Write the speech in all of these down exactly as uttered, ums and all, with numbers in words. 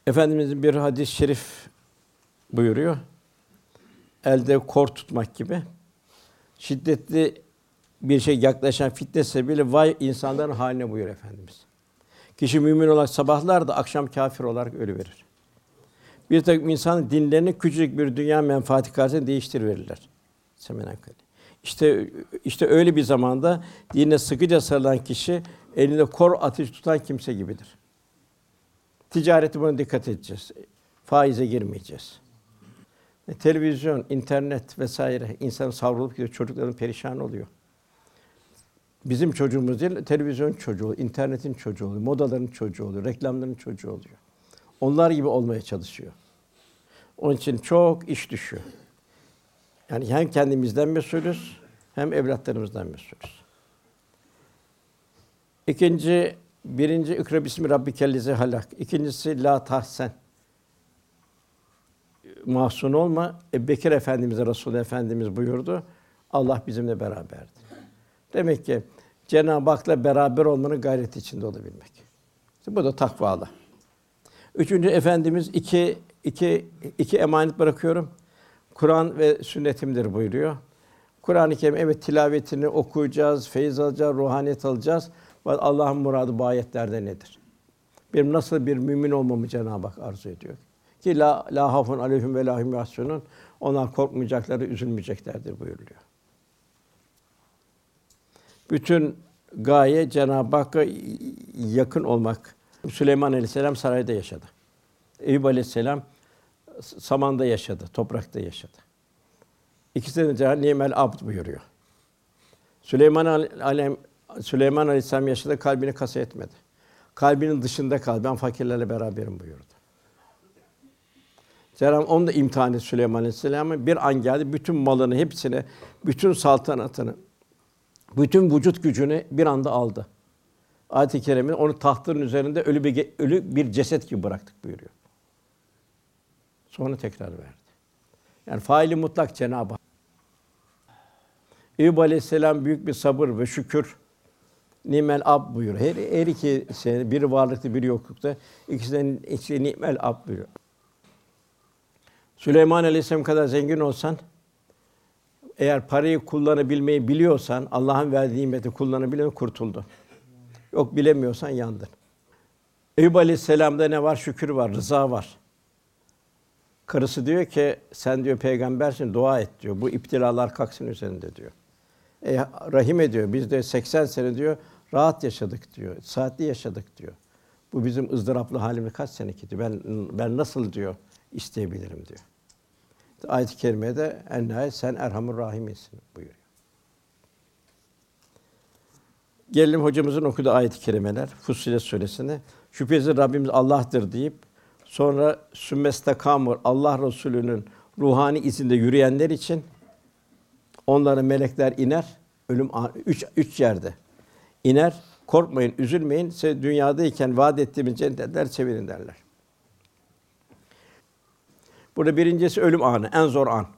Efendimizin bir hadis-i şerif buyuruyor. Elde kor tutmak gibi. Şiddetli bir şey yaklaşan fitne sebebiyle vay insanların haline buyuruyor Efendimiz. Kişi mümin olarak sabahlar da akşam kâfir olarak ölüverir. Bir takım insanın dinlerini küçücük bir dünya menfaati karşısında değiştiriverirler. Semenakali. İşte işte öyle bir zamanda dinine sıkıca sarılan kişi elinde kor ateş tutan kimse gibidir. Ticareti buna dikkat edeceğiz. Faize girmeyeceğiz. E, televizyon, internet vesaire insan savrulup gidiyor, çocukların perişan oluyor. Bizim çocuğumuz değil, televizyon çocuğu, internetin çocuğu oluyor, modaların çocuğu oluyor, reklamların çocuğu oluyor. Onlar gibi olmaya çalışıyor. Onun için çok iş düşüyor. Yani hem kendimizden mesulüz, hem evlatlarımızdan mesulüz. İkinci, birinci ikra bismi rabbikellezi halak. İkincisi la tahsen. Mahzun olma. Ebubekir Efendimiz, Resulullah Efendimiz buyurdu. Allah bizimle beraberdi. Demek ki Cenab-ı Hak'la beraber olmanın gayreti içinde olabilmek. İşte bu da takvalı. Üçüncü Efendimiz iki iki iki emanet bırakıyorum. Kur'an ve sünnetimdir buyuruyor. Kur'an-ı Kerim evet tilavetini okuyacağız, feyiz alacağız, ruhaniyet alacağız. Allah'ın muradı bu ayetlerde nedir? Benim nasıl bir mümin olmamı Cenab-ı Hak arzu ediyor. Ki la la hafun aleyhim ve la hum yahsunun. Onlar korkmayacakları, üzülmeyeceklerdir buyuruluyor. Bütün gaye Cenab-ı Hakk'a yakın olmak. Süleyman Aleyhisselam sarayda yaşadı. Eyüp Aleyhisselam samanda yaşadı, toprakta yaşadı. İkisine de Cenab-ı nimel abd buyuruyor. Süleyman Aleyh Süleyman Aleyhisselam yaşadı, kalbini kasa etmedi. Kalbinin dışında kaldı. Ben fakirlerle beraberim buyurdu. Cenab-ı Hak onu da imtihan etti Süleyman Aleyhisselam'ı. Bir an geldi, bütün malını, hepsini, bütün saltanatını, bütün vücut gücünü bir anda aldı. Ayet-i kerimede onu tahtının üzerinde ölü bir ölü bir ceset gibi bıraktık buyuruyor. Sonra tekrar verdi. Yani faili mutlak Cenab-ı Hak. Eyüp Aleyhisselam büyük bir sabır ve şükür nimel ab buyuruyor. Her, her iki şey, biri varlıkta, biri yoklukta. İkisinden ikisi nimel ab buyuruyor. Süleyman Aleyhisselam kadar zengin olsan, eğer parayı kullanabilmeyi biliyorsan, Allah'ın verdiği nimeti kullanabilen kurtuldu. Yok bilemiyorsan yandın. Eyüp Aleyhisselam'da ne var? Şükür var, rıza var. Karısı diyor ki, sen diyor peygambersin, dua et diyor. Bu iptilalar kalksın üzerinde diyor. E, rahim ediyor. Biz de seksen sene diyor rahat yaşadık diyor. Saatli yaşadık diyor. Bu bizim ızdıraplı halimiz kaç senekiydi. Ben ben nasıl diyor isteyebilirim diyor. Ayet-i kerimede en nihayet sen Erhamur Rahim'sin buyuruyor. Gelelim hocamızın okuduğu ayet-i kerimeler Fussilet suresine. Şüphesiz Rabbimiz Allah'tır deyip sonra sümmestakamur Allah Resulü'nün ruhani izinde yürüyenler için onlara melekler iner. Ölüm üç üç yerde iner. Korkmayın, üzülmeyin. Size dünyadayken vaat ettiğimiz cennetler sevinin derler. Burada birincisi ölüm anı, en zor an.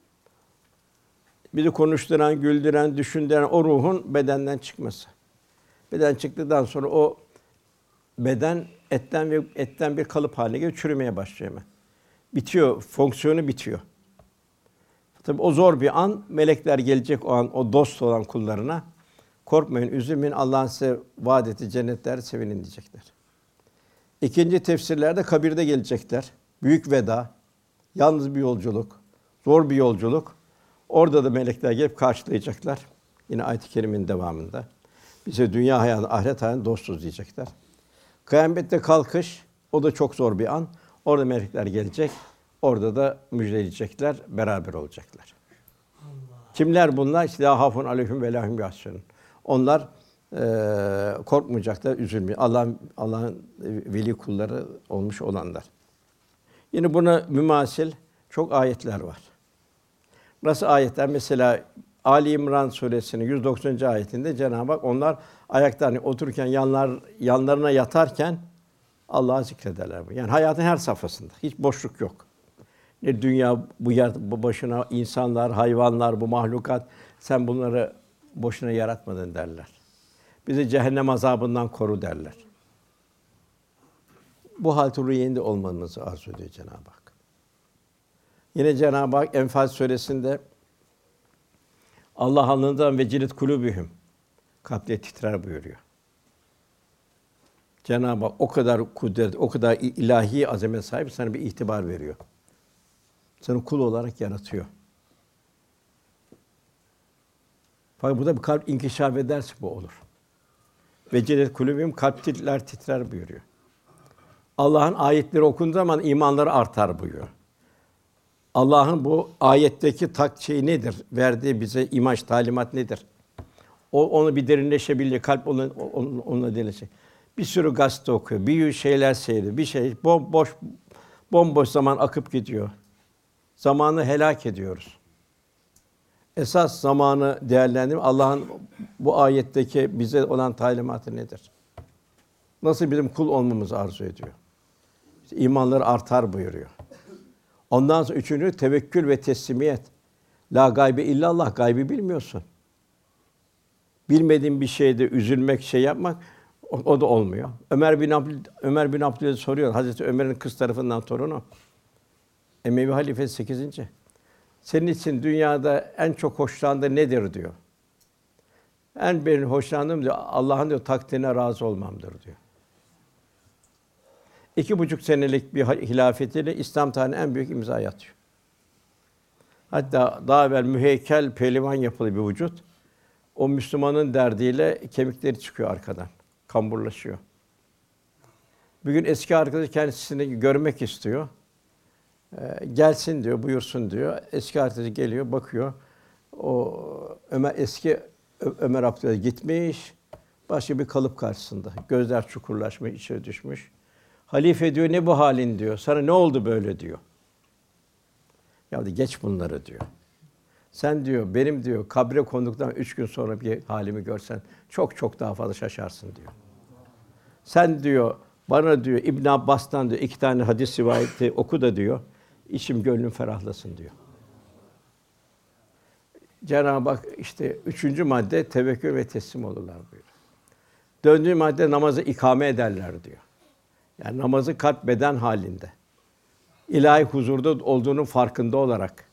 Bizi konuşturan, güldüren, düşündüren o ruhun bedenden çıkması. Beden çıktıktan sonra o beden etten ve etten bir kalıp haline geliyor, çürümeye başlıyor hemen. Bitiyor, fonksiyonu bitiyor. Tabii o zor bir an, melekler gelecek o an, o dost olan kullarına. Korkmayın, üzülmeyin, Allah'ın size vaad ettiği cennetler sevinin diyecekler. İkinci tefsirlerde kabirde gelecekler. Büyük veda, yalnız bir yolculuk, zor bir yolculuk. Orada da melekler gelip karşılayacaklar. Yine ayet-i kerimenin devamında. Bize dünya hayatı, ahiret hayatı dostuz diyecekler. Kıyamette kalkış, o da çok zor bir an. Orada melekler gelecek. Orada da müjdeleyecekler, beraber olacaklar. Allah. Kimler bunlar? İşte la hafun aleyhim ve la hum yahzunun. Onlar e, korkmayacaklar, üzülmeyecek. Allah'ın Allah'ın veli kulları olmuş olanlar. Yine buna mümasil çok ayetler var. Nasıl ayetler? Mesela Ali İmran suresinin yüz doksanıncı ayetinde Cenab-ı Hak onlar ayakta hani otururken yanlar yanlarına yatarken Allah'ı zikrederler. Yani hayatın her safhasında hiç boşluk yok. Ne dünya bu yer bu başına insanlar, hayvanlar, bu mahlukat sen bunları boşuna yaratmadın derler. Bizi cehennem azabından koru derler. bu hal-i ruhiyende olmanızı arzu ediyor Cenab-ı Hak. Yine Cenab-ı Hak Enfal suresinde Allah alnından vecilet kulûbühüm, kalpleri titrer buyuruyor. Cenab-ı Hak o kadar kudret, o kadar ilahi azamet sahip sana bir itibar veriyor. Seni kul olarak yaratıyor. Fakat burada bir kalp inkişaf ederse bu olur. Vecilet kulûbühüm, kalpler titrer buyuruyor. Allah'ın ayetleri okunduğu zaman imanları artar buyuruyor. Allah'ın bu ayetteki tak şey nedir? Verdiği bize imaj, talimat nedir? O onu bir derinleşebilir, kalp onu onunla derinleşecek. Bir sürü gazete okuyor, bir şeyler seyrediyor, bir şey bomboş bomboş zaman akıp gidiyor. Zamanı helak ediyoruz. Esas zamanı değerlendirme Allah'ın bu ayetteki bize olan talimatı nedir? Nasıl bizim kul olmamızı arzu ediyor? İşte imanları artar buyuruyor. Ondan sonra üçüncü tevekkül ve teslimiyet. La gaybe illallah, gaybi bilmiyorsun. Bilmediğin bir şeyde üzülmek, şey yapmak o, o da olmuyor. Ömer bin Abdül Ömer bin Abdülaziz soruyor. Hazreti Ömer'in kız tarafından torunu. Emevi halifesi sekizinci Senin için dünyada en çok hoşlandığı nedir diyor. En benim hoşlandığım diyor Allah'ın diyor takdirine razı olmamdır diyor. İki buçuk senelik bir hilafetiyle İslam tarihinin en büyük imzayı atıyor. Hatta daha evvel müheykel pehlivan yapılı bir vücut. O Müslümanın derdiyle kemikleri çıkıyor arkadan. Kamburlaşıyor. Bir gün eski arkadaşı kendisini görmek istiyor. Ee, gelsin diyor, buyursun diyor. Eski arkadaşı geliyor, bakıyor. O Ömer eski Ö- Ömer Abdülaziz gitmiş. Başka bir kalıp karşısında. Gözler çukurlaşmış, içeri düşmüş. Halife diyor, ne bu halin diyor. Sana ne oldu böyle diyor. Ya diyor, geç bunları diyor. Sen diyor, benim diyor, kabre konduktan üç gün sonra bir halimi görsen çok çok daha fazla şaşarsın diyor. Sen diyor, bana diyor İbn Abbas'tan diyor iki tane hadis rivayeti oku da diyor, içim gönlüm ferahlasın diyor. Cenab-ı Hak işte üçüncü madde tevekkül ve teslim olurlar buyuruyor. Dördüncü madde namazı ikame ederler diyor. Yani namazı kalp beden halinde. İlahi huzurda olduğunun farkında olarak.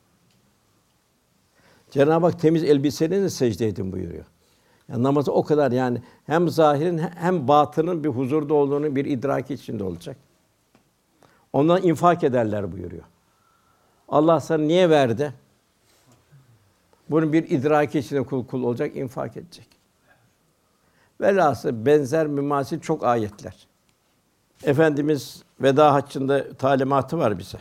Cenab-ı Hak temiz elbiselerine secde edin buyuruyor. Yani namazı o kadar yani hem zahirin hem batının bir huzurda olduğunu bir idraki içinde olacak. Ondan infak ederler buyuruyor. Allah sana niye verdi? Bunun bir idraki içinde kul kul olacak, infak edecek. Velhâsıl benzer mümasil çok ayetler. Efendimiz veda haccında talimatı var bize.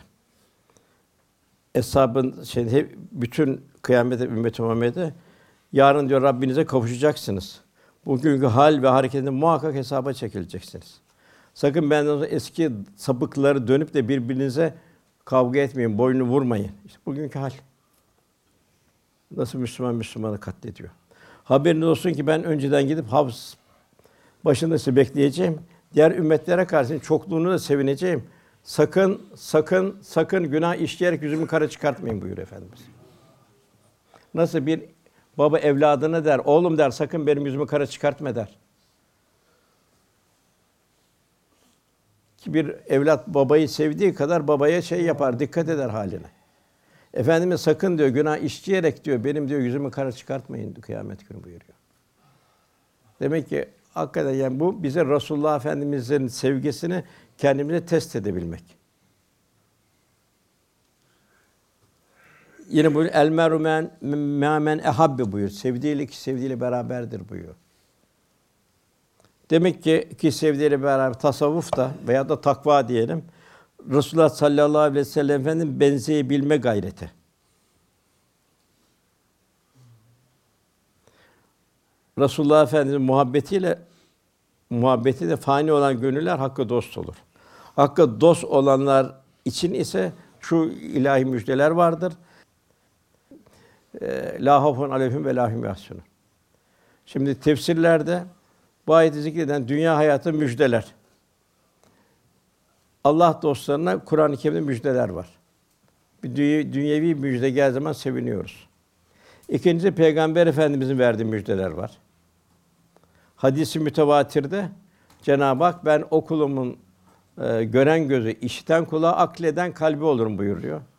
Eshabın şey bütün kıyamete ümmet-i Muhammed'e yarın diyor Rabbinize kavuşacaksınız. Bugünkü hal ve hareketinde muhakkak hesaba çekileceksiniz. Sakın benden sonra eski sapıkları dönüp de birbirinize kavga etmeyin, boynunu vurmayın. İşte bugünkü hal. Nasıl Müslüman Müslümanı katlediyor. Haberiniz olsun ki ben önceden gidip havz başında sizi bekleyeceğim. Diğer ümmetlere karşı çokluğunu da sevineceğim. Sakın, sakın, sakın günah işleyerek yüzümü kara çıkartmayın buyuruyor Efendimiz. Nasıl bir baba evladına der, oğlum der, sakın benim yüzümü kara çıkartma der. Ki bir evlat babayı sevdiği kadar babaya şey yapar, dikkat eder haline. Efendimiz sakın diyor günah işleyerek diyor benim diyor yüzümü kara çıkartmayın kıyamet günü buyuruyor. Demek ki hakikaten yani bu bize Resulullah Efendimiz'in sevgisini kendimize test edebilmek. Yine bu el meru men men ehabbe buyuruyor. Sevdiğiyle ki sevdiğiyle beraberdir buyuruyor. Demek ki ki sevdiğiyle beraber tasavvuf da veya da takva diyelim. Resulullah sallallahu aleyhi ve sellem Efendimiz benzeyebilme gayreti. Resulullah Efendimiz'in muhabbetiyle muhabbeti de fani olan gönüller hakka dost olur. Hakka dost olanlar için ise şu ilahi müjdeler vardır. La hafun aleyhim ve la hum yahzunun. Şimdi tefsirlerde bu ayeti zikreden dünya hayatı müjdeler. Allah dostlarına Kur'an-ı Kerim'de müjdeler var. Bir dünyevi müjde geldiği zaman seviniyoruz. İkincisi Peygamber Efendimizin verdiği müjdeler var. Hadis-i mütevatirde Cenab-ı Hak ben o kulumun e, gören gözü, işiten kulağı, akleden kalbi olurum buyuruyor.